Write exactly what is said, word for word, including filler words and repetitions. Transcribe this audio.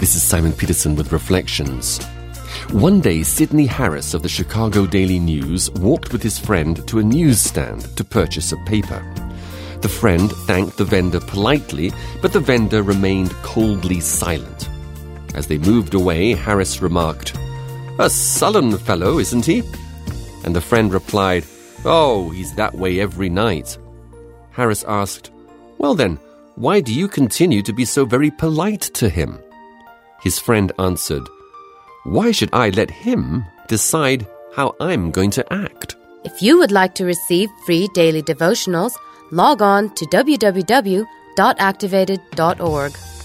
This is Simon Peterson with Reflections. One day, Sidney Harris of the Chicago Daily News walked with his friend to a newsstand to purchase a paper. The friend thanked the vendor politely, but the vendor remained coldly silent. As they moved away, Harris remarked, "A sullen fellow, isn't he?" And the friend replied, "Oh, he's that way every night." Harris asked, "Well then, why do you continue to be so very polite to him?" His friend answered, "Why should I let him decide how I'm going to act?" If you would like to receive free daily devotionals, log on to w w w dot activated dot org.